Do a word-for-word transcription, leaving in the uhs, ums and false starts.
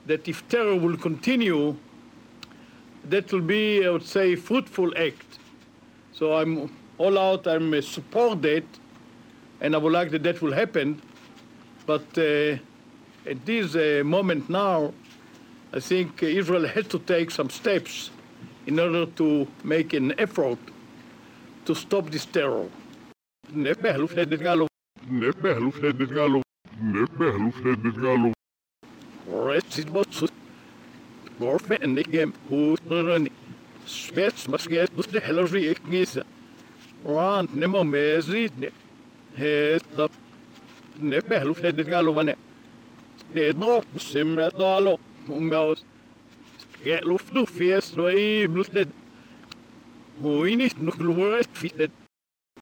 that if terror will continue, that will be, I would say, a fruitful act. So I'm all out, I'm uh, support that, and I would like that that will happen. But uh, at this uh, moment now, I think Israel has to take some steps in order to make an effort to stop this terror. Get luft, du fährst, du eben, du nicht. Wo ich nicht noch gloriert,